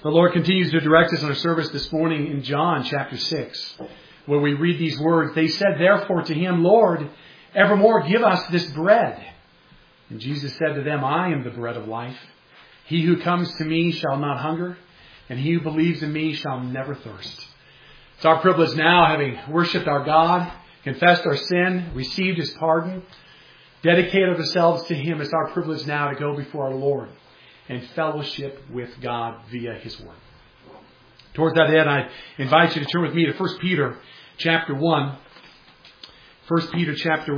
The Lord continues to direct us in our service this morning in John chapter 6, where we read these words. They said, therefore, to him, Lord, evermore give us this bread. And Jesus said to them, I am the bread of life. He who comes to me shall not hunger, and he who believes in me shall never thirst. It's our privilege now, having worshipped our God, confessed our sin, received his pardon, dedicated ourselves to him. It's our privilege now to go before our Lord and fellowship with God via his word. Towards that end, I invite you to turn with me to 1 Peter chapter 1. 1 Peter chapter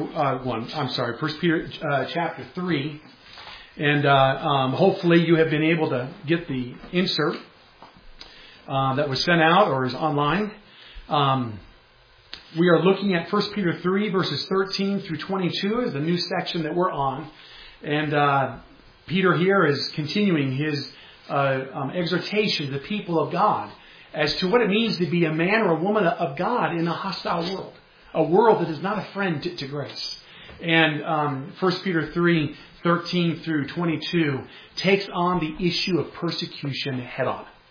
3. And hopefully you have been able to get the insert that was sent out or is online. We are looking at 1 Peter 3 verses 13 through 22 is the new section that we're on. And Peter here is continuing his exhortation to the people of God as to what it means to be a man or a woman of God in a hostile world. A world that is not a friend to grace. And 1 Peter 3, 13 through 22 takes on the issue of persecution head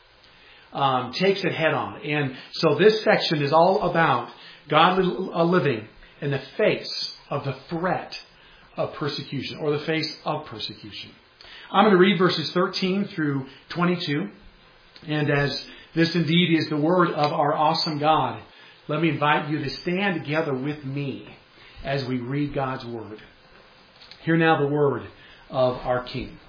on. Takes it head on. And so this section is all about godly living in the face of the threat of persecution, or the face of persecution. I'm going to read verses 13 through 22. And as this indeed is the word of our awesome God, let me invite you to stand together with me as we read God's word. Hear now the word of our King.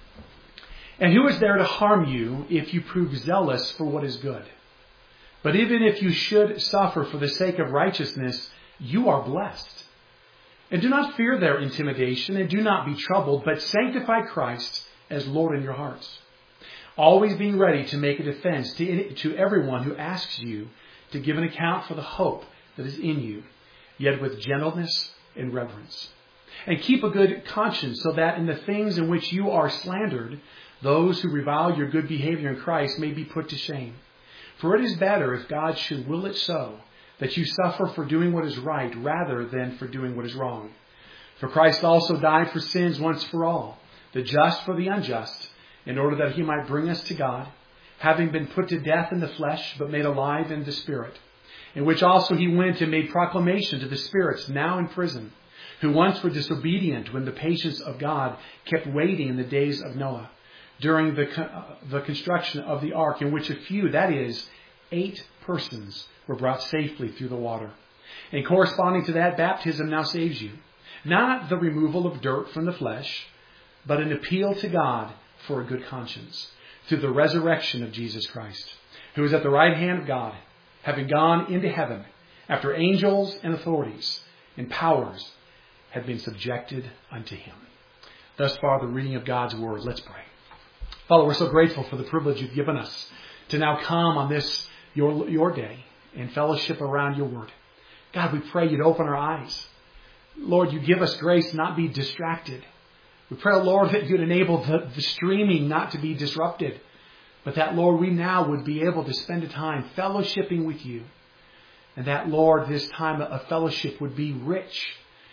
And who is there to harm you if you prove zealous for what is good? But even if you should suffer for the sake of righteousness, you are blessed. And do not fear their intimidation, and do not be troubled, but sanctify Christ as Lord in your hearts, always being ready to make a defense to everyone who asks you to give an account for the hope that is in you, yet with gentleness and reverence. And keep a good conscience, so that in the things in which you are slandered, those who revile your good behavior in Christ may be put to shame. For it is better, if God should will it so, that you suffer for doing what is right rather than for doing what is wrong. For Christ also died for sins once for all, the just for the unjust, in order that he might bring us to God, having been put to death in the flesh, but made alive in the Spirit, in which also he went and made proclamation to the spirits now in prison, who once were disobedient when the patience of God kept waiting in the days of Noah, during the construction of the ark, in which a few, that is, 8 persons, were brought safely through the water. And corresponding to that, baptism now saves you, not the removal of dirt from the flesh, but an appeal to God for a good conscience, through the resurrection of Jesus Christ, who is at the right hand of God, having gone into heaven, after angels and authorities and powers had been subjected unto him. Thus far, the reading of God's word. Let's pray. Father, we're so grateful for the privilege you've given us to now come on this, your day, and fellowship around your word. God, we pray you'd open our eyes. Lord, you give us grace not be distracted. We pray, Lord, that you'd enable the streaming not to be disrupted, but that, Lord, we now would be able to spend a time fellowshipping with you. And that, Lord, this time of fellowship would be rich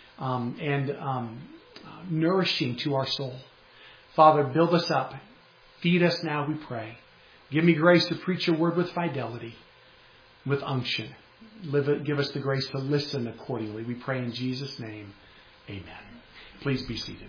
and nourishing to our soul. Father, build us up. Feed us now, we pray. Give me grace to preach your word with fidelity, with unction. Give us the grace to listen accordingly. We pray in Jesus' name. Amen. Please be seated.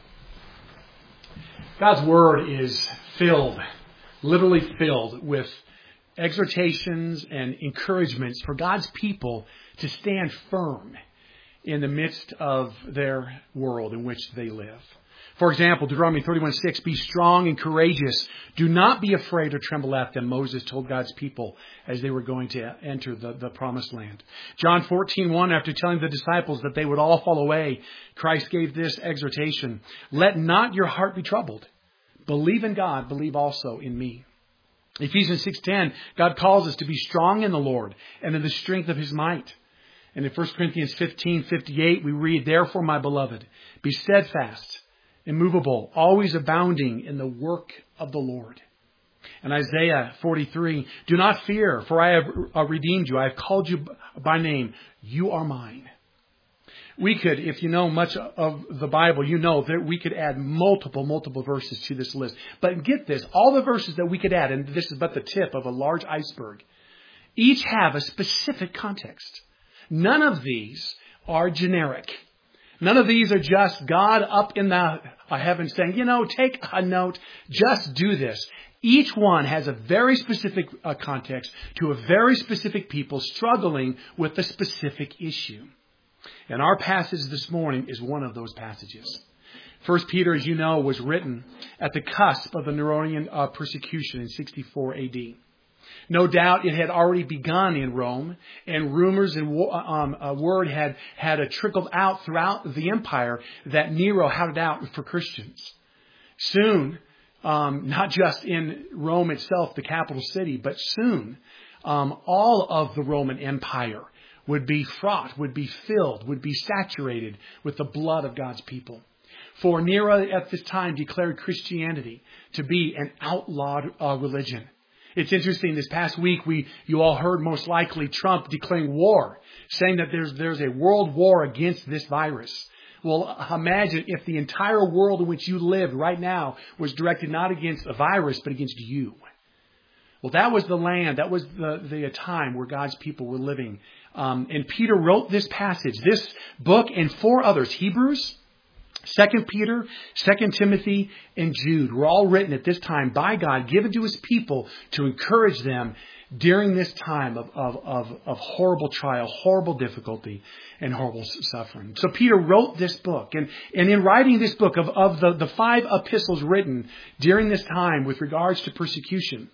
God's word is filled, literally filled, with exhortations and encouragements for God's people to stand firm in the midst of their world in which they live. For example, Deuteronomy 31:6, be strong and courageous. Do not be afraid or tremble at them, Moses told God's people as they were going to enter the promised land. John 14:1, after telling the disciples that they would all fall away, Christ gave this exhortation, let not your heart be troubled. Believe in God, believe also in me. Ephesians 6:10, God calls us to be strong in the Lord and in the strength of his might. And in 1 Corinthians 15:58, we read, therefore, my beloved, be steadfast, immovable, always abounding in the work of the Lord. And Isaiah 43, do not fear, for I have redeemed you. I have called you by name. You are mine. we could, if you know much of the Bible, you know that we could add multiple verses to this list. But get this, all the verses that we could add, and this is but the tip of a large iceberg, each have a specific context. None of these are generic. None of these are just God up in the heavens saying, take a note, just do this. Each one has a very specific context to a very specific people struggling with a specific issue. And our passage this morning is one of those passages. 1 Peter, as you know, was written at the cusp of the Neronian persecution in 64 AD. No doubt it had already begun in Rome, and rumors and word had trickled out throughout the empire that Nero had it out for Christians. Soon, not just in Rome itself, the capital city, but soon all of the Roman Empire would be fraught, would be filled, would be saturated with the blood of God's people. For Nero at this time declared Christianity to be an outlawed religion. It's interesting, this past week you all heard most likely Trump declaring war, saying that there's a world war against this virus. Well, imagine if the entire world in which you live right now was directed not against a virus, but against you. Well, that was the land, that was the time where God's people were living. And Peter wrote this passage, this book, and 4 others, Hebrews, 2 Peter, 2 Timothy, and Jude, were all written at this time by God, given to His people to encourage them during this time of horrible trial, horrible difficulty, and horrible suffering. So Peter wrote this book. And in writing this book of the 5 epistles written during this time with regards to persecution,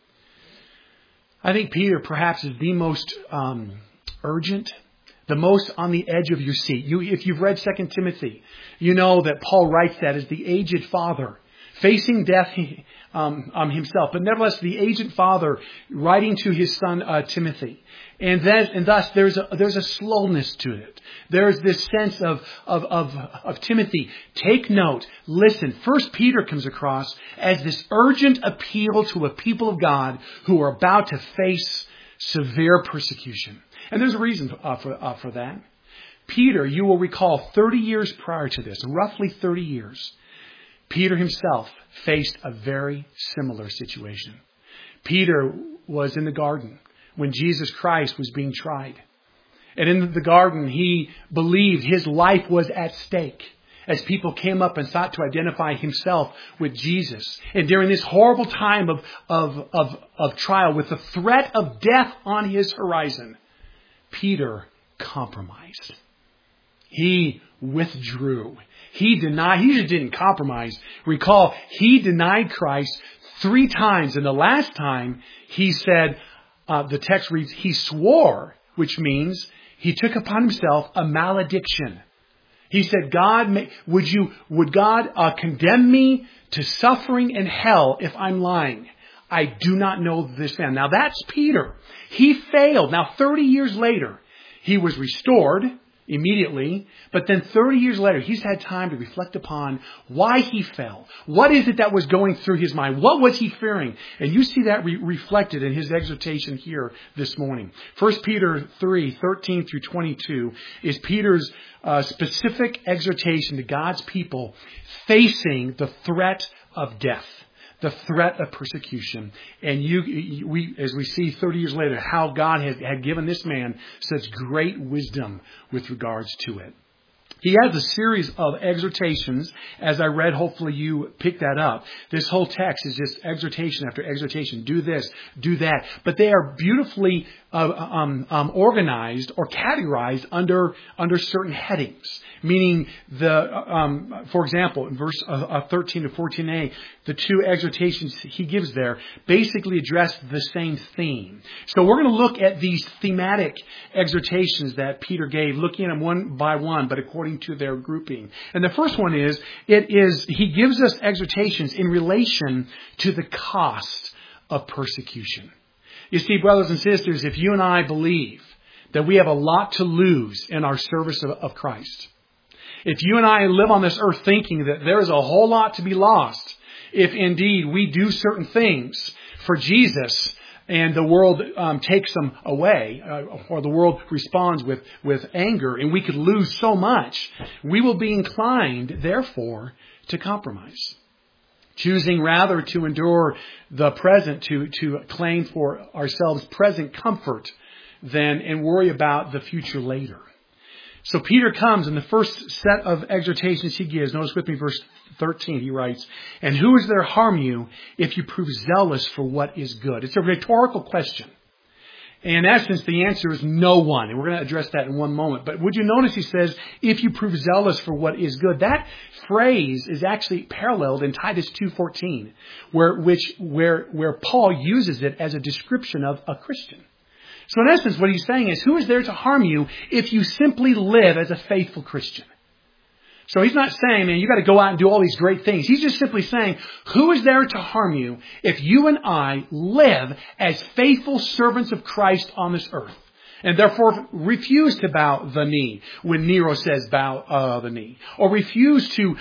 I think Peter perhaps is the most urgent, the most on the edge of your seat. If you've read 2 Timothy, you know that Paul writes that as the aged father, facing death himself, but nevertheless the aged father writing to his son Timothy. And thus there's a slowness to it. There's this sense of Timothy, take note, listen. 1 Peter comes across as this urgent appeal to a people of God who are about to face severe persecution. And there's a reason for that. Peter, you will recall 30 years prior to this, roughly 30 years, Peter himself faced a very similar situation. Peter was in the garden when Jesus Christ was being tried. And in the garden, he believed his life was at stake as people came up and sought to identify himself with Jesus. And during this horrible time of trial, with the threat of death on his horizon, Peter compromised. He withdrew. He just didn't compromise. Recall, he denied Christ 3 times. And the last time he said, the text reads, he swore, which means he took upon himself a malediction. He said, would God condemn me to suffering and hell if I'm lying? I do not know this man. Now that's Peter. He failed. Now 30 years later, he was restored immediately. But then 30 years later, he's had time to reflect upon why he fell. What is it that was going through his mind? What was he fearing? And you see that reflected in his exhortation here this morning. 1 Peter 3:13 through 22 is Peter's specific exhortation to God's people facing the threat of death, the threat of persecution. And as we see 30 years later, how God had given this man such great wisdom with regards to it. He has a series of exhortations. As I read, hopefully you picked that up. This whole text is just exhortation after exhortation. Do this, do that. But they are beautifully organized or categorized under certain headings. Meaning, for example, in verse 13 to 14a, the 2 exhortations he gives there basically address the same theme. So we're going to look at these thematic exhortations that Peter gave, looking at them one by one, but according to their grouping. And the first one is he gives us exhortations in relation to the cost of persecution. You see, brothers and sisters, if you and I believe that we have a lot to lose in our service of Christ, if you and I live on this earth thinking that there is a whole lot to be lost, if indeed we do certain things for Jesus and the world takes them away, or the world responds with anger, and we could lose so much, we will be inclined, therefore, to compromise. Choosing rather to endure the present, to claim for ourselves present comfort and worry about the future later. So Peter comes, and the first set of exhortations he gives, notice with me verse 13, he writes, "And who is there to harm you if you prove zealous for what is good?" It's a rhetorical question. In essence, the answer is no one. And we're going to address that in one moment. But would you notice he says, if you prove zealous for what is good? That phrase is actually paralleled in Titus 2:14, where Paul uses it as a description of a Christian. So in essence, what he's saying is, who is there to harm you if you simply live as a faithful Christian? So he's not saying, man, you got to go out and do all these great things. He's just simply saying, who is there to harm you if you and I live as faithful servants of Christ on this earth? And therefore refuse to bow the knee when Nero says bow the knee. Or refuse to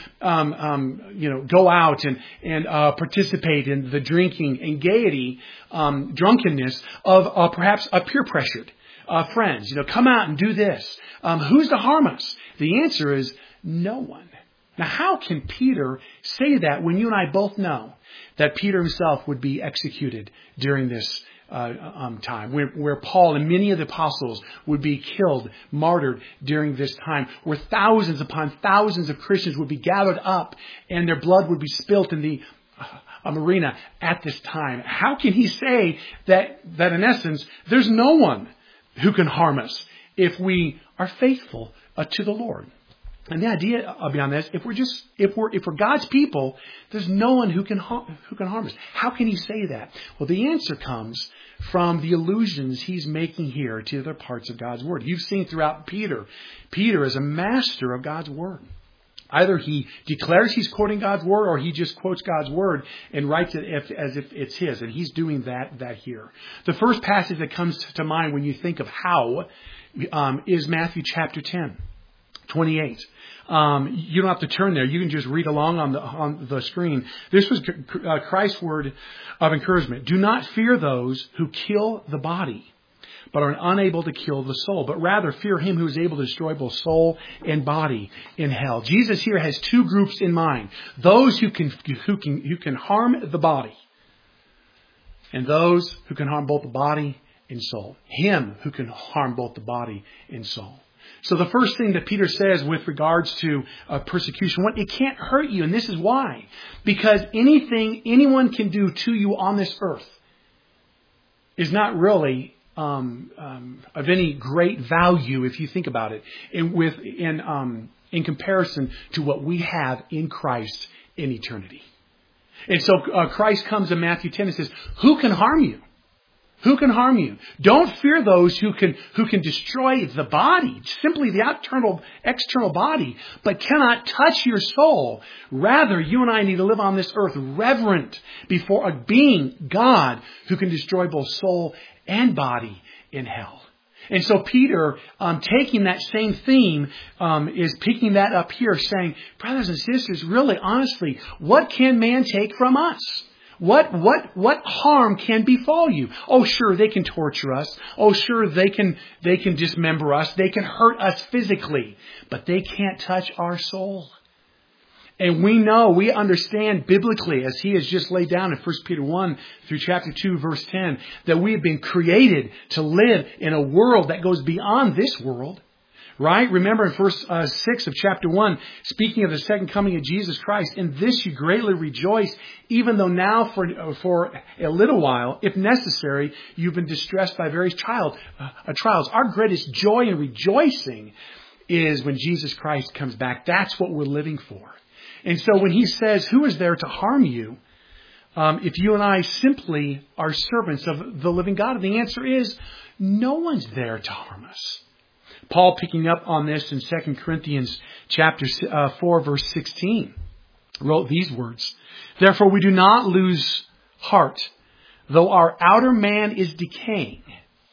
go out and participate in the drinking and gaiety, drunkenness of perhaps a peer pressured friends. Come out and do this. Who's to harm us? The answer is no one. Now, how can Peter say that when you and I both know that Peter himself would be executed during this time, where Paul and many of the apostles would be killed, martyred during this time, where thousands upon thousands of Christians would be gathered up and their blood would be spilt in the arena at this time? How can he say that in essence, there's no one who can harm us if we are faithful to the Lord? And the idea beyond this, if we're God's people, there's no one who can harm us. How can he say that? Well, the answer comes from the allusions he's making here to other parts of God's Word. You've seen throughout Peter is a master of God's Word. Either he declares he's quoting God's Word, or he just quotes God's Word and writes it as if it's his. And he's doing that here. The first passage that comes to mind when you think of how is Matthew chapter 10. 28. You don't have to turn there. You can just read along on the screen. This was Christ's word of encouragement. Do not fear those who kill the body, but are unable to kill the soul, but rather fear him who is able to destroy both soul and body in hell. Jesus here has two groups in mind: those who can harm the body, and those who can harm both the body and soul. Him who can harm both the body and soul. So the first thing that Peter says with regards to persecution, it can't hurt you. And this is why. Because anything anyone can do to you on this earth is not really of any great value if you think about it in comparison to what we have in Christ in eternity. And so Christ comes in Matthew 10 and says, who can harm you? Who can harm you? Don't fear those who can destroy the body, simply the external body, but cannot touch your soul. Rather, you and I need to live on this earth reverent before a being, God, who can destroy both soul and body in hell. And so Peter, taking that same theme, is picking that up here, saying, brothers and sisters, really, honestly, what can man take from us? What harm can befall you? Oh, sure, they can torture us. Oh, sure, they can dismember us. They can hurt us physically, but they can't touch our soul. And we understand biblically, as he has just laid down in 1 Peter 1 through chapter 2, verse 10, that we have been created to live in a world that goes beyond this world. Right? Remember in verse 6 of chapter 1, speaking of the second coming of Jesus Christ, in this you greatly rejoice, even though now for a little while, if necessary, you've been distressed by various trials. Our greatest joy and rejoicing is when Jesus Christ comes back. That's what we're living for. And so when he says, who is there to harm you, if you and I simply are servants of the living God? And the answer is, no one's there to harm us. Paul, picking up on this in 2 Corinthians chapter 4, verse 16, wrote these words: therefore we do not lose heart, though our outer man is decaying.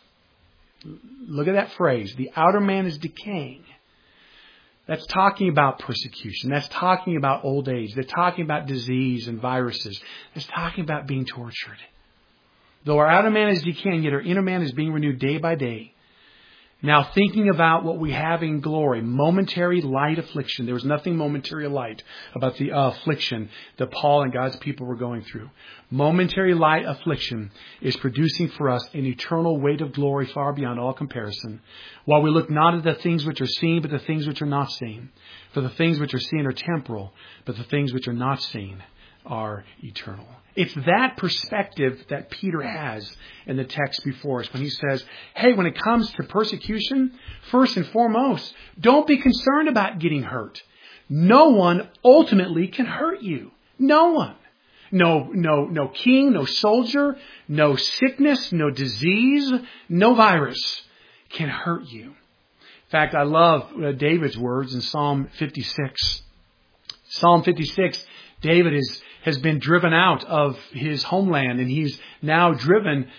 Look at that phrase. The outer man is decaying. That's talking about persecution. That's talking about old age. They're talking about disease and viruses. That's talking about being tortured. Though our outer man is decaying, yet our inner man is being renewed day by day. Now thinking about what we have in glory, momentary light affliction. There was nothing momentary light about the affliction that Paul and God's people were going through. Momentary light affliction is producing for us an eternal weight of glory far beyond all comparison. While we look not at the things which are seen, but the things which are not seen. For the things which are seen are temporal, but the things which are not seen are eternal. It's that perspective that Peter has in the text before us when he says, hey, when it comes to persecution, first and foremost, don't be concerned about getting hurt. No one ultimately can hurt you. No one. No king, no soldier, no sickness, no disease, no virus can hurt you. In fact, I love David's words in Psalm 56. Psalm 56, David has been driven out of his homeland, and he's now driven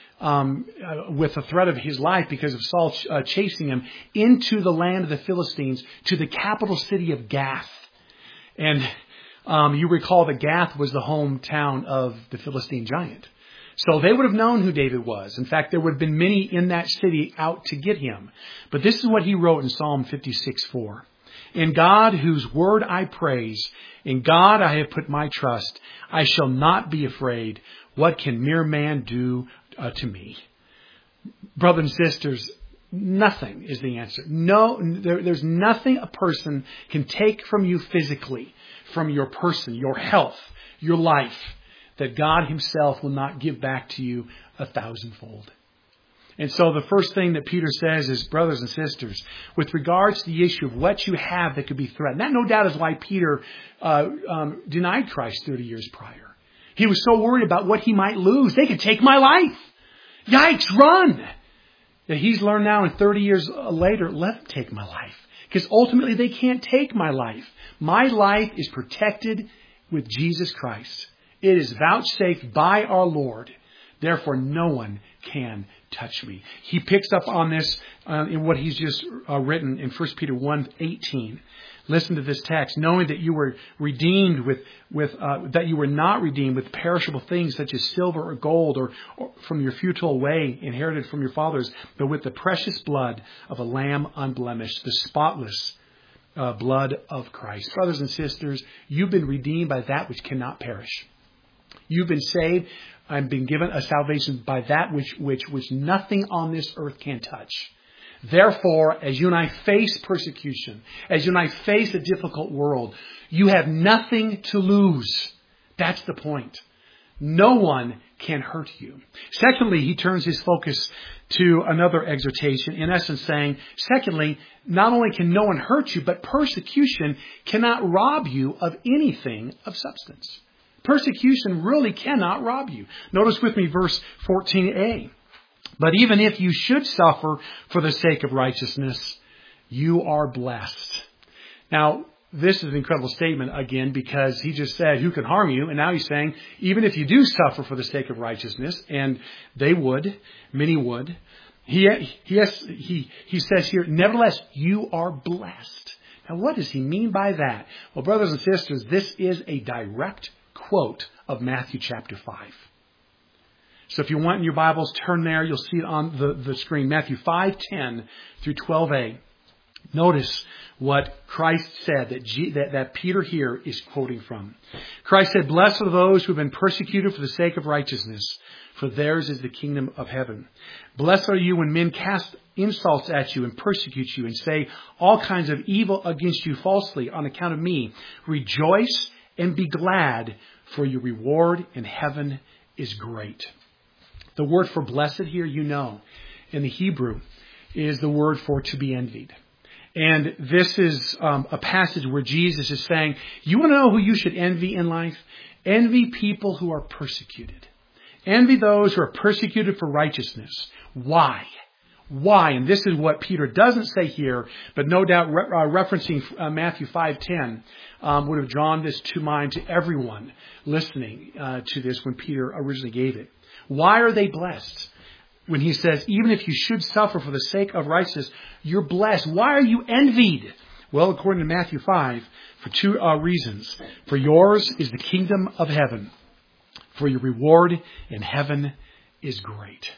with the threat of his life because of Saul chasing him into the land of the Philistines, to the capital city of Gath. And you recall that Gath was the hometown of the Philistine giant. So they would have known who David was. In fact, there would have been many in that city out to get him. But this is what he wrote in Psalm 56:4. In God, whose word I praise, in God I have put my trust. I shall not be afraid. What can mere man do to me? Brothers and sisters, nothing is the answer. No, there's nothing a person can take from you physically, from your person, your health, your life, that God himself will not give back to you 1,000-fold. And so the first thing that Peter says is, brothers and sisters, with regards to the issue of what you have that could be threatened, that no doubt is why Peter denied Christ 30 years prior. He was so worried about what he might lose. They could take my life. Yikes, run. That he's learned now, and 30 years later, let them take my life. Because ultimately they can't take my life. My life is protected with Jesus Christ. It is vouchsafed by our Lord. Therefore, no one can touch me. He picks up on this in what he's just written in 1 Peter 1:18. Listen to this text. Knowing that you were redeemed that you were not redeemed with perishable things such as silver or gold or from your futile way inherited from your fathers, but with the precious blood of a lamb unblemished, the spotless blood of Christ. Brothers and sisters, you've been redeemed by that which cannot perish. You've been saved and been given a salvation by that which nothing on this earth can touch. Therefore, as you and I face persecution, as you and I face a difficult world, you have nothing to lose. That's the point. No one can hurt you. Secondly, he turns his focus to another exhortation, in essence saying, secondly, not only can no one hurt you, but persecution cannot rob you of anything of substance. Persecution really cannot rob you. Notice with me verse 14a. But even if you should suffer for the sake of righteousness, you are blessed. Now, this is an incredible statement, again, because he just said, who can harm you? And now he's saying, even if you do suffer for the sake of righteousness, and they would, many would, he says here, nevertheless, you are blessed. Now, what does he mean by that? Well, brothers and sisters, this is a direct quote of Matthew chapter 5. So if you want in your Bibles, turn there. You'll see it on the screen. Matthew 5:10 through 12a. Notice what Christ said that Peter here is quoting from. Christ said, blessed are those who have been persecuted for the sake of righteousness, for theirs is the kingdom of heaven. Blessed are you when men cast insults at you and persecute you and say all kinds of evil against you falsely on account of me. Rejoice and be glad, for your reward in heaven is great. The word for blessed here, in the Hebrew, is the word for to be envied. And this is a passage where Jesus is saying, you want to know who you should envy in life? Envy people who are persecuted. Envy those who are persecuted for righteousness. Why? Why? And this is what Peter doesn't say here, but no doubt referencing Matthew 5:10 would have drawn this to mind to everyone listening to this when Peter originally gave it. Why are they blessed? When he says, even if you should suffer for the sake of righteousness, you're blessed. Why are you envied? Well, according to Matthew 5, for two reasons. For yours is the kingdom of heaven. For your reward in heaven is great.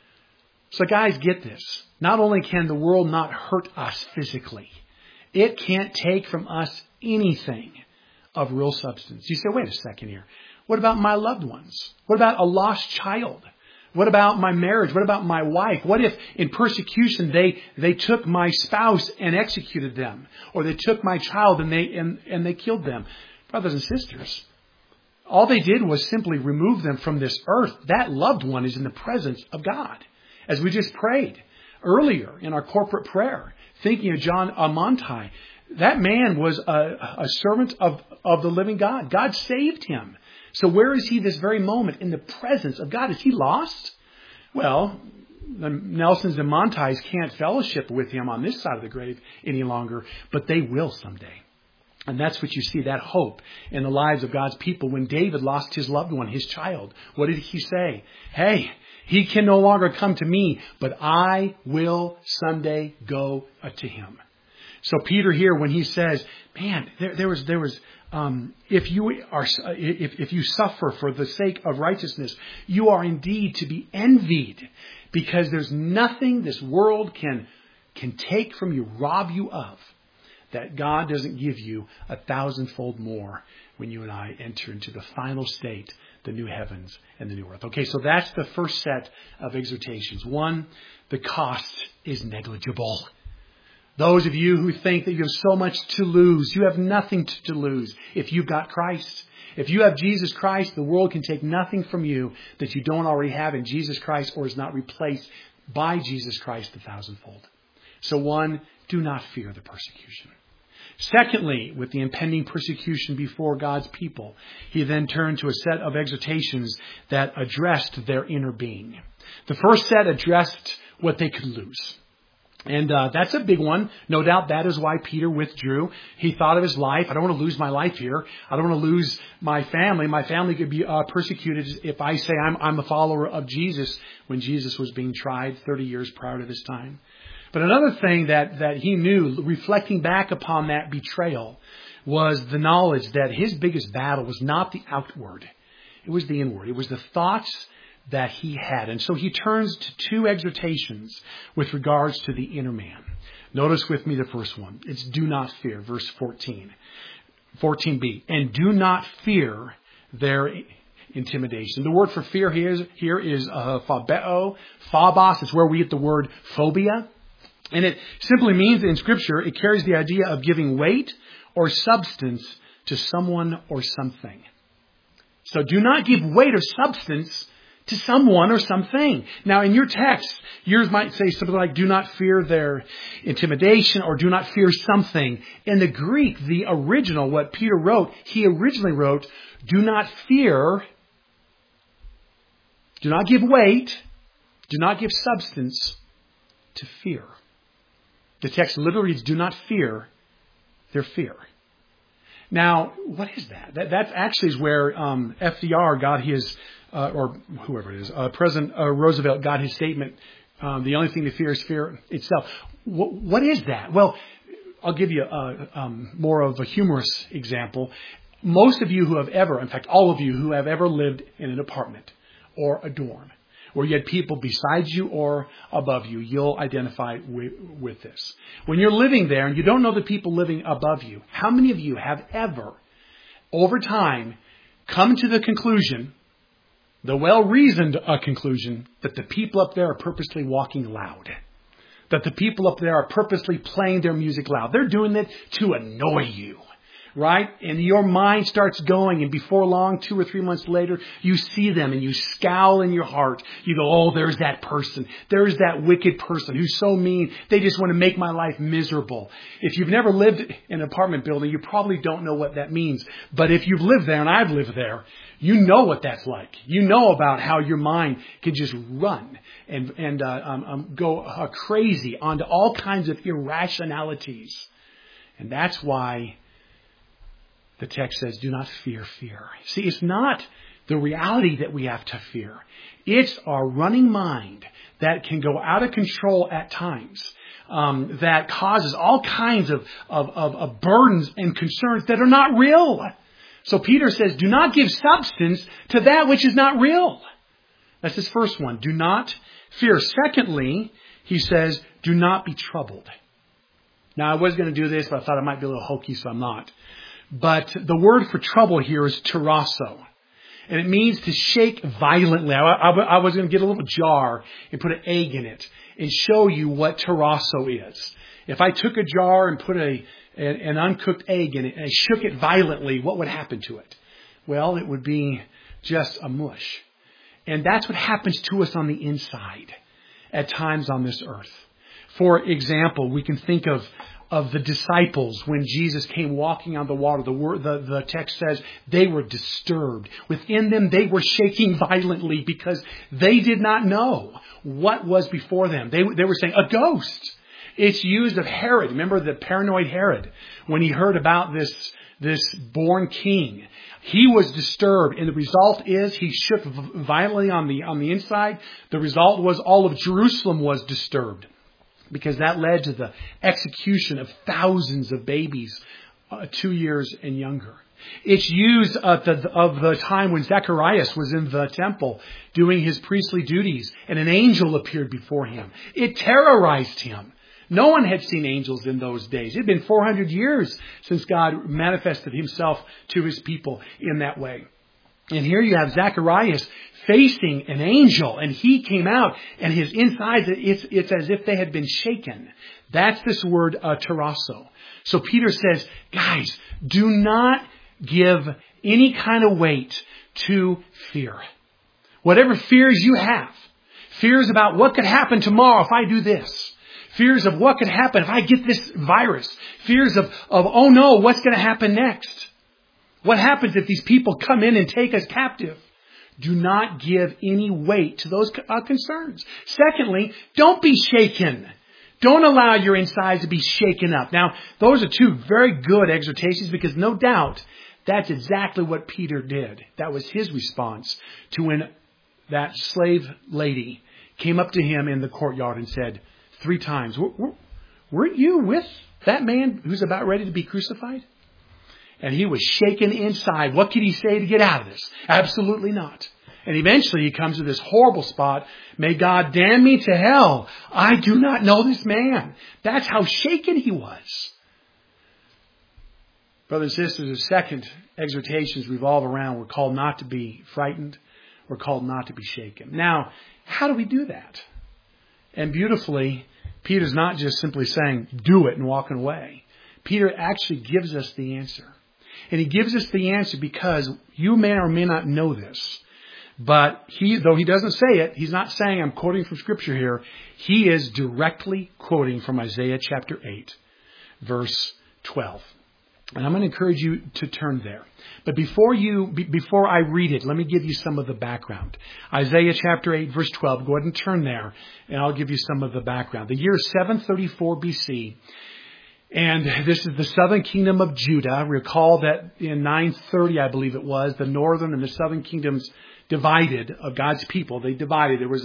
So guys, get this. Not only can the world not hurt us physically, it can't take from us anything of real substance. You say, wait a second here. What about my loved ones? What about a lost child? What about my marriage? What about my wife? What if in persecution they took my spouse and executed them? Or they took my child and they killed them? Brothers and sisters, all they did was simply remove them from this earth. That loved one is in the presence of God. As we just prayed earlier in our corporate prayer, thinking of John Amontai, that man was a servant of the living God. God saved him. So where is he this very moment? In the presence of God. Is he lost? Well, the Nelsons and Montais can't fellowship with him on this side of the grave any longer, but they will someday. And that's what you see, that hope in the lives of God's people. When David lost his loved one, his child, what did he say? Hey, he can no longer come to me, but I will someday go to him. So Peter here, when he says, man, there was if you suffer for the sake of righteousness, you are indeed to be envied, because there's nothing this world can take from you, rob you of, that God doesn't give you 1,000-fold more when you and I enter into the final state, the new heavens and the new earth. Okay, so that's the first set of exhortations. One, the cost is negligible. Those of you who think that you have so much to lose, you have nothing to lose if you've got Christ. If you have Jesus Christ, the world can take nothing from you that you don't already have in Jesus Christ or is not replaced by Jesus Christ 1,000-fold. So one, do not fear the persecution. Secondly, with the impending persecution before God's people, he then turned to a set of exhortations that addressed their inner being. The first set addressed what they could lose. And that's a big one. No doubt that is why Peter withdrew. He thought of his life. I don't want to lose my life here. I don't want to lose my family. My family could be persecuted if I say I'm a follower of Jesus, when Jesus was being tried 30 years prior to this time. But another thing that he knew, reflecting back upon that betrayal, was the knowledge that his biggest battle was not the outward. It was the inward. It was the thoughts that he had. And so he turns to two exhortations with regards to the inner man. Notice with me the first one. It's do not fear, verse 14. 14b. And do not fear their intimidation. The word for fear here is phobeo, phobos. It's where we get the word phobia. And it simply means that in Scripture, it carries the idea of giving weight or substance to someone or something. So do not give weight or substance to someone or something. Now, in your text, yours might say something like, do not fear their intimidation, or do not fear something. In the Greek, the original, what Peter wrote, he originally wrote, do not fear, do not give weight, do not give substance to fear. The text literally reads, do not fear their fear. Now, what is that? That actually is where FDR got his, or whoever it is, President Roosevelt got his statement, the only thing to fear is fear itself. What is that? Well, I'll give you more of a humorous example. Most of you who have ever, in fact, all of you who have ever lived in an apartment or a dorm, where you had people beside you or above you, you'll identify with this. When you're living there and you don't know the people living above you, how many of you have ever, over time, come to the conclusion, the well-reasoned conclusion, that the people up there are purposely walking loud? That the people up there are purposely playing their music loud. They're doing it to annoy you. Right? And your mind starts going, and before long, 2 or 3 months later, you see them and you scowl in your heart. You go, oh, there's that person. There's that wicked person who's so mean. They just want to make my life miserable. If you've never lived in an apartment building, you probably don't know what that means. But if you've lived there, and I've lived there, you know what that's like. You know about how your mind can just run and go crazy onto all kinds of irrationalities. And that's why the text says, do not fear fear. See, it's not the reality that we have to fear. It's our running mind that can go out of control at times, that causes all kinds of burdens and concerns that are not real. So Peter says, do not give substance to that which is not real. That's his first one. Do not fear. Secondly, he says, do not be troubled. Now, I was going to do this, but I thought it might be a little hokey, so I'm not. But the word for trouble here is tarasso. And it means to shake violently. I was going to get a little jar and put an egg in it and show you what tarasso is. If I took a jar and put an uncooked egg in it and I shook it violently, what would happen to it? Well, it would be just a mush. And that's what happens to us on the inside at times on this earth. For example, we can think of the disciples when Jesus came walking on the water. The text says they were disturbed. Within them, they were shaking violently because they did not know what was before them. They were saying, a ghost. It's used of Herod. Remember the paranoid Herod when he heard about this born king. He was disturbed, and the result is he shook violently on the inside. The result was all of Jerusalem was disturbed, because that led to the execution of thousands of babies 2 years and younger. It's used of the time when Zacharias was in the temple doing his priestly duties, and an angel appeared before him. It terrorized him. No one had seen angels in those days. It had been 400 years since God manifested himself to his people in that way. And here you have Zacharias facing an angel, and he came out, and his insides, it's as if they had been shaken. That's this word tarasso. So Peter says, guys, do not give any kind of weight to fear. Whatever fears you have, fears about what could happen tomorrow if I do this, fears of what could happen if I get this virus, fears of oh no, what's going to happen next? What happens if these people come in and take us captive? Do not give any weight to those concerns. Secondly, don't be shaken. Don't allow your insides to be shaken up. Now, those are two very good exhortations, because no doubt that's exactly what Peter did. That was his response to when that slave lady came up to him in the courtyard and said 3 times, weren't you with that man who's about ready to be crucified? And he was shaken inside. What could he say to get out of this? Absolutely not. And eventually he comes to this horrible spot. May God damn me to hell. I do not know this man. That's how shaken he was. Brothers and sisters, the second exhortations revolve around, we're called not to be frightened. We're called not to be shaken. Now, how do we do that? And beautifully, Peter's not just simply saying, do it and walking away. Peter actually gives us the answer. And he gives us the answer because you may or may not know this. But though he doesn't say it, he's not saying I'm quoting from Scripture here. He is directly quoting from Isaiah chapter 8, verse 12. And I'm going to encourage you to turn there. But before I read it, let me give you some of the background. Isaiah chapter 8, verse 12. Go ahead and turn there, and I'll give you some of the background. The year is 734 BC. And this is the southern kingdom of Judah. Recall that in 930, I believe it was, the northern and the southern kingdoms divided of God's people. They divided. There was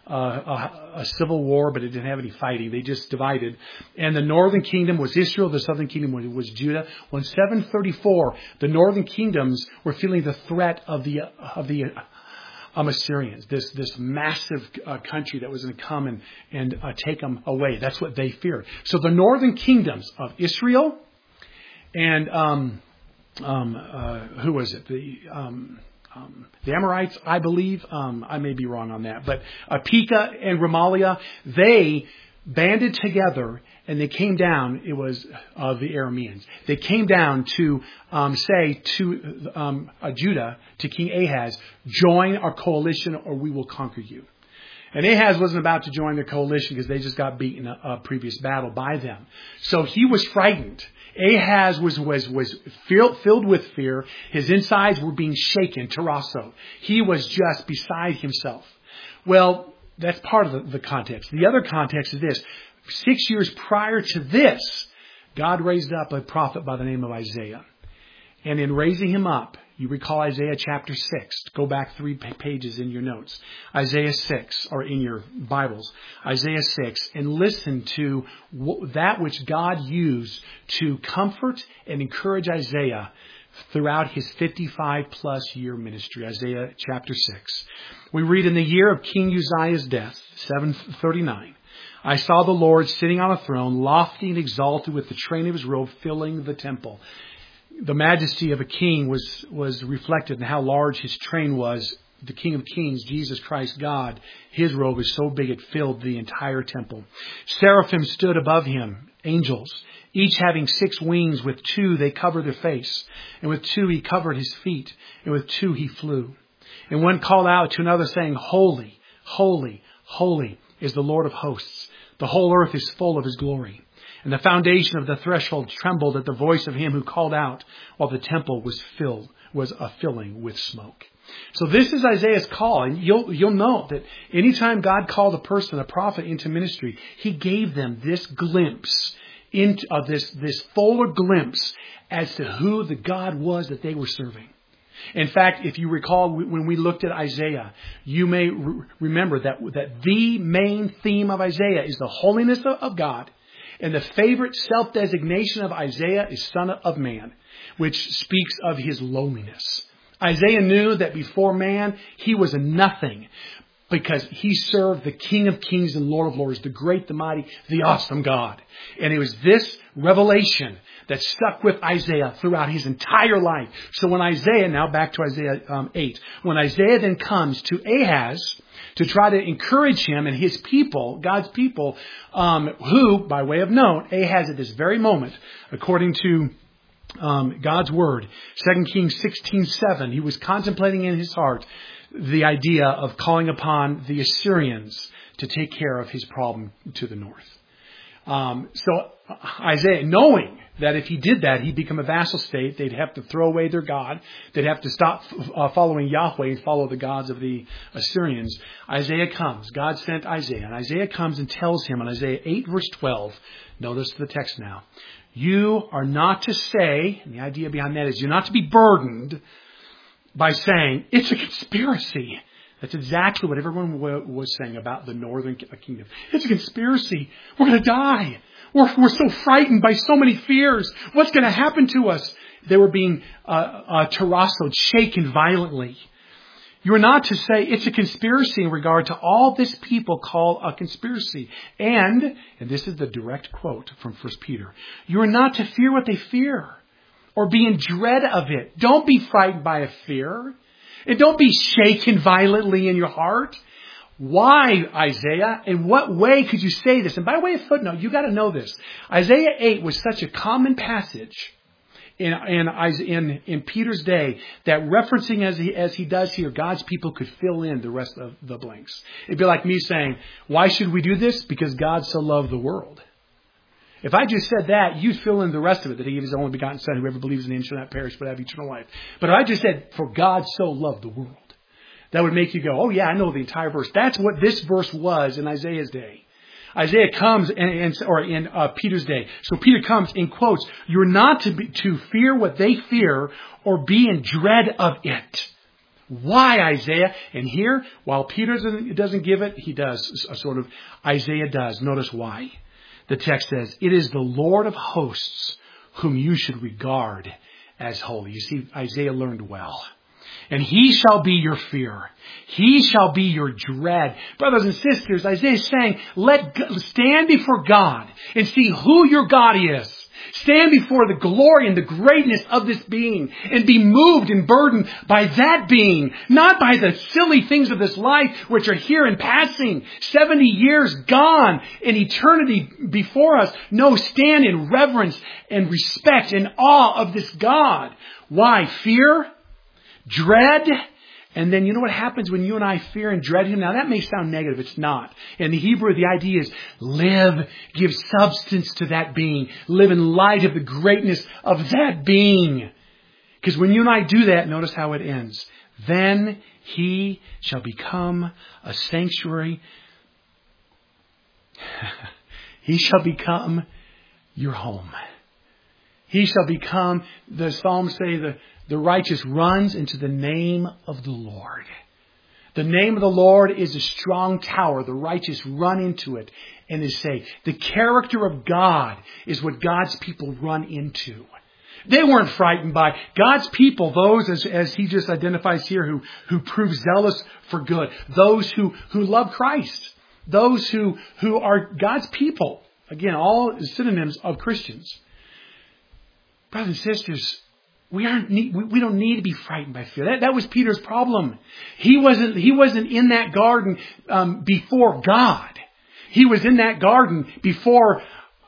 a civil war, but it didn't have any fighting. They just divided. And the northern kingdom was Israel. The southern kingdom was Judah. Well, in 734, the northern kingdoms were feeling the threat of the Assyrians, this massive country that was going to come and take them away. That's what they feared. So the northern kingdoms of Israel and who was it? The Amorites, I believe. I may be wrong on that, but Pekah and Remaliah, they banded together and they came down. It was the Arameans. They came down to say to Judah, to King Ahaz, join our coalition or we will conquer you. And Ahaz wasn't about to join the coalition because they just got beaten a previous battle by them. So he was frightened. Ahaz was filled with fear. His insides were being shaken, tarasso. He was just beside himself. Well, that's part of the context. The other context is this. 6 years prior to this, God raised up a prophet by the name of Isaiah. And in raising him up, you recall Isaiah chapter 6. Go back 3 pages in your notes. Isaiah 6, or in your Bibles. Isaiah 6. And listen to that which God used to comfort and encourage Isaiah throughout his 55-plus year ministry. Isaiah chapter 6. We read, in the year of King Uzziah's death, 739, I saw the Lord sitting on a throne, lofty and exalted, with the train of his robe filling the temple. The majesty of a king was reflected in how large his train was. The King of Kings, Jesus Christ, God, his robe is so big it filled the entire temple. Seraphim stood above him, angels, each having 6 wings. With 2 they covered their face, and with 2 he covered his feet, and with 2 he flew. And one called out to another, saying, Holy, holy, holy is the Lord of hosts. The whole earth is full of his glory. And the foundation of the threshold trembled at the voice of him who called out, while the temple was filling with smoke. So this is Isaiah's call, and you'll know that anytime God called a person, a prophet, into ministry, he gave them this glimpse into this fuller glimpse as to who the God was that they were serving. In fact, if you recall, when we looked at Isaiah, you may remember that the main theme of Isaiah is the holiness of God. And the favorite self-designation of Isaiah is Son of Man, which speaks of his lowliness. Isaiah knew that before man, he was a nothing, because he served the King of Kings and Lord of Lords, the great, the mighty, the awesome God. And it was this revelation that stuck with Isaiah throughout his entire life. So when Isaiah, now back to Isaiah 8, when Isaiah then comes to Ahaz to try to encourage him and his people, God's people, who, by way of note, Ahaz at this very moment, according to God's word, 2 Kings 16:7, he was contemplating in his heart the idea of calling upon the Assyrians to take care of his problem to the north. So Isaiah, knowing that if he did that, he'd become a vassal state. They'd have to throw away their God. They'd have to stop following Yahweh and follow the gods of the Assyrians. Isaiah comes. God sent Isaiah. And Isaiah comes and tells him in Isaiah 8 verse 12, notice the text now, you are not to say, and the idea behind that is you're not to be burdened by saying, it's a conspiracy. That's exactly what everyone was saying about the northern kingdom. It's a conspiracy. We're going to die. We're so frightened by so many fears. What's going to happen to us? They were being terrassoed, shaken violently. You are not to say it's a conspiracy in regard to all this people call a conspiracy. And this is the direct quote from 1 Peter, you are not to fear what they fear or be in dread of it. Don't be frightened by a fear. And don't be shaken violently in your heart. Why, Isaiah? In what way could you say this? And by way of footnote, you got to know this. Isaiah 8 was such a common passage in Peter's day that referencing as he does here, God's people could fill in the rest of the blanks. It'd be like me saying, why should we do this? Because God so loved the world. If I just said that, you'd fill in the rest of it, that he gave his only begotten Son, whoever believes in him shall not perish but have eternal life. But if I just said, for God so loved the world, that would make you go, oh yeah, I know the entire verse. That's what this verse was in Isaiah's day. Isaiah comes, or in Peter's day. So Peter comes and quotes, you're not to fear what they fear or be in dread of it. Why, Isaiah? And here, while Peter doesn't give it, he does, Isaiah does. Notice why. The text says, it is the Lord of hosts whom you should regard as holy. You see, Isaiah learned well. And he shall be your fear. He shall be your dread. Brothers and sisters, Isaiah is saying, stand before God and see who your God is. Stand before the glory and the greatness of this being and be moved and burdened by that being, not by the silly things of this life which are here in passing. 70 years gone in eternity before us. No, stand in reverence and respect and awe of this God. Why? Fear? Dread? And then you know what happens when you and I fear and dread him? Now that may sound negative. It's not. In the Hebrew, the idea is live, give substance to that being. Live in light of the greatness of that being. Because when you and I do that, notice how it ends. Then he shall become a sanctuary. He shall become your home. He shall become, the Psalms say, the righteous runs into the name of the Lord. The name of the Lord is a strong tower. The righteous run into it and is safe. The character of God is what God's people run into. They weren't frightened by God's people, those as he just identifies here who prove zealous for good, those who love Christ, those who are God's people. Again, all synonyms of Christians. Brothers and sisters, we don't need to be frightened by fear. That was Peter's problem. He wasn't in that garden before God. He was in that garden before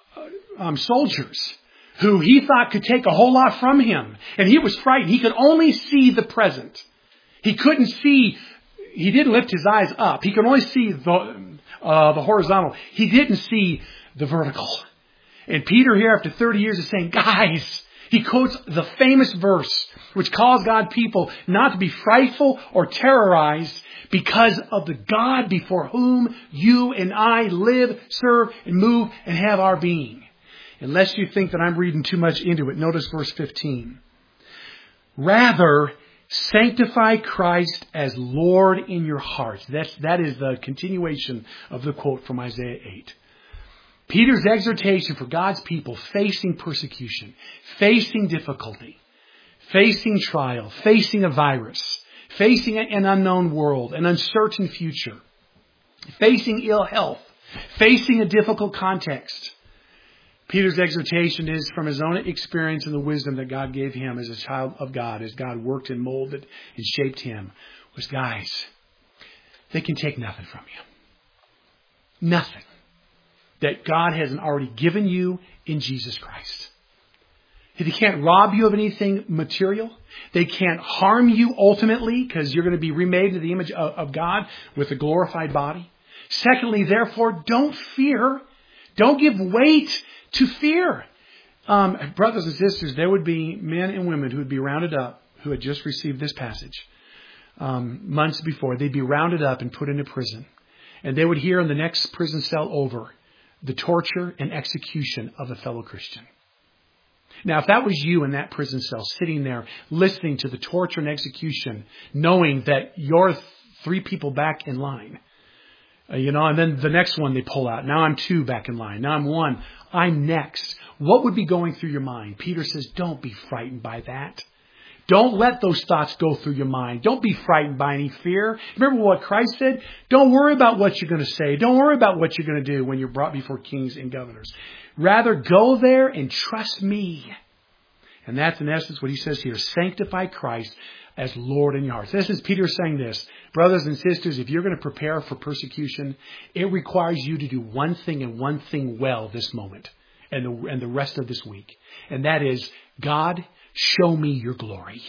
soldiers who he thought could take a whole lot from him. And he was frightened. He could only see the present. He couldn't see, he didn't lift his eyes up. He could only see the horizontal. He didn't see the vertical. And Peter here, after 30 years, is saying, guys, he quotes the famous verse, which calls God people not to be frightful or terrorized because of the God before whom you and I live, serve, and move, and have our being. Unless you think that I'm reading too much into it, notice verse 15. Rather, sanctify Christ as Lord in your hearts. That is the continuation of the quote from Isaiah 8. Peter's exhortation for God's people facing persecution, facing difficulty, facing trial, facing a virus, facing an unknown world, an uncertain future, facing ill health, facing a difficult context. Peter's exhortation is from his own experience and the wisdom that God gave him as a child of God, as God worked and molded and shaped him, was, guys, they can take nothing from you. Nothing that God hasn't already given you in Jesus Christ. They can't rob you of anything material. They can't harm you ultimately because you're going to be remade into the image of God with a glorified body. Secondly, therefore, don't fear. Don't give weight to fear. Brothers and sisters, there would be men and women who would be rounded up who had just received this passage months before. They'd be rounded up and put into prison. And they would hear in the next prison cell over the torture and execution of a fellow Christian. Now, if that was you in that prison cell, sitting there, listening to the torture and execution, knowing that you're 3 people back in line, and then the next one they pull out. Now I'm 2 back in line. Now I'm 1. I'm next. What would be going through your mind? Peter says, don't be frightened by that. Don't let those thoughts go through your mind. Don't be frightened by any fear. Remember what Christ said? Don't worry about what you're going to say. Don't worry about what you're going to do when you're brought before kings and governors. Rather, go there and trust me. And that's in essence what he says here. Sanctify Christ as Lord in your hearts. This is Peter saying this. Brothers and sisters, if you're going to prepare for persecution, it requires you to do one thing and one thing well this moment and the rest of this week. And that is, God, show me your glory.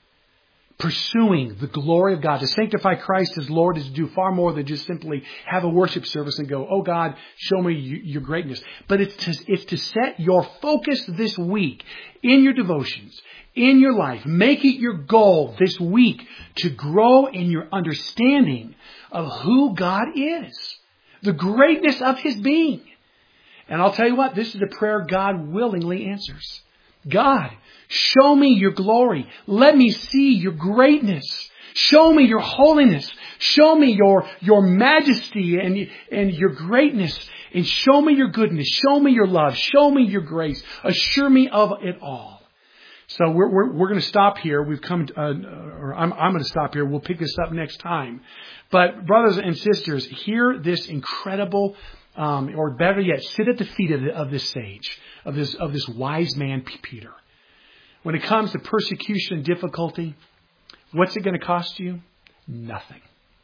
Pursuing the glory of God. To sanctify Christ as Lord is to do far more than just simply have a worship service and go, oh God, show me your greatness. But it's to set your focus this week in your devotions, in your life. Make it your goal this week to grow in your understanding of who God is. The greatness of His being. And I'll tell you what, this is a prayer God willingly answers. God, show me your glory. Let me see your greatness. Show me your holiness. Show me your majesty and your greatness. And show me your goodness. Show me your love. Show me your grace. Assure me of it all. So we're going to stop here. We've come, I'm going to stop here. We'll pick this up next time. But brothers and sisters, hear this incredible, or better yet, sit at the feet of this sage, of this wise man, Peter. When it comes to persecution and difficulty, what's it going to cost you? Nothing.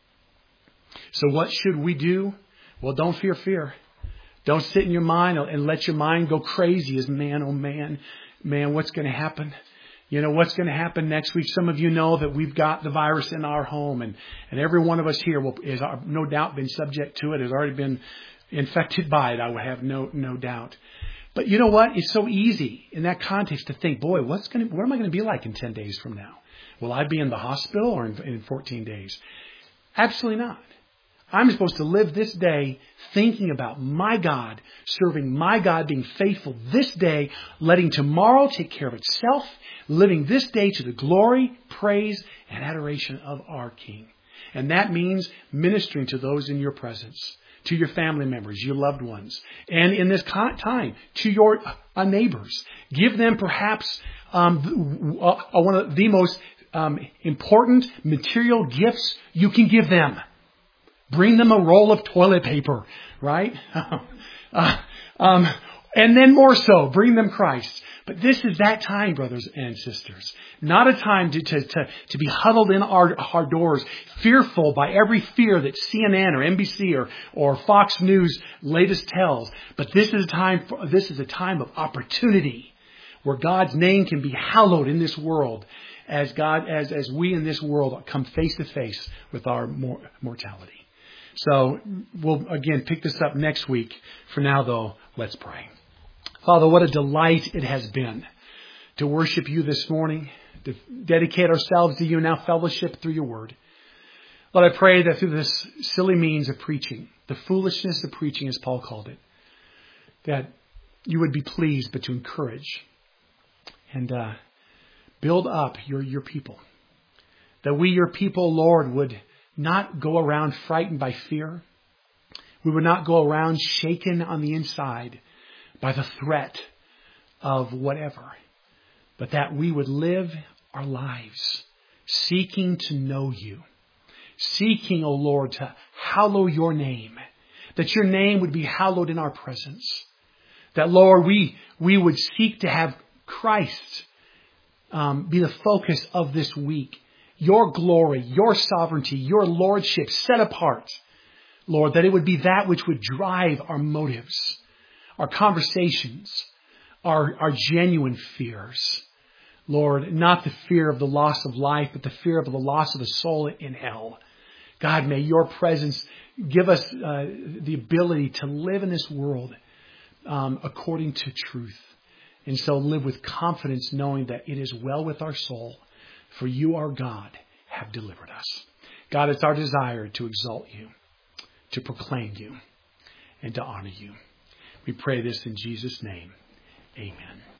So what should we do? Well, don't fear fear. Don't sit in your mind and let your mind go crazy as man, oh man, what's going to happen? What's going to happen next week? Some of you know that we've got the virus in our home, and every one of us here is no doubt been subject to it, has already been infected by it, I would have no doubt. But you know what? It's so easy in that context to think, boy, what am I going to be like in 10 days from now? Will I be in the hospital or in 14 days? Absolutely not. I'm supposed to live this day thinking about my God, serving my God, being faithful this day, letting tomorrow take care of itself, living this day to the glory, praise, and adoration of our King. And that means ministering to those in your presence, to your family members, your loved ones, and in this time, to your neighbors. Give them perhaps one of the most important material gifts you can give them. Bring them a roll of toilet paper, right? And then more so, bring them Christ. But this is that time, brothers and sisters. Not a time to be huddled in our doors, fearful by every fear that CNN or NBC or Fox News latest tells. But this is a time of opportunity where God's name can be hallowed in this world as we in this world come face to face with our mortality. So we'll again pick this up next week. For now, though, let's pray. Father, what a delight it has been to worship you this morning, to dedicate ourselves to you, now fellowship through your word. Lord, I pray that through this silly means of preaching, the foolishness of preaching, as Paul called it, that you would be pleased, but to encourage and build up your people. That we, your people, Lord, would not go around frightened by fear. We would not go around shaken on the inside by the threat of whatever, but that we would live our lives seeking to know you, seeking, O Lord, to hallow your name, that your name would be hallowed in our presence, that, Lord, we would seek to have Christ be the focus of this week, your glory, your sovereignty, your lordship set apart, Lord, that it would be that which would drive our motives, our conversations, our genuine fears. Lord, not the fear of the loss of life, but the fear of the loss of the soul in hell. God, may your presence give us the ability to live in this world according to truth. And so live with confidence knowing that it is well with our soul, for you, our God, have delivered us. God, it's our desire to exalt you, to proclaim you, and to honor you. We pray this in Jesus' name. Amen.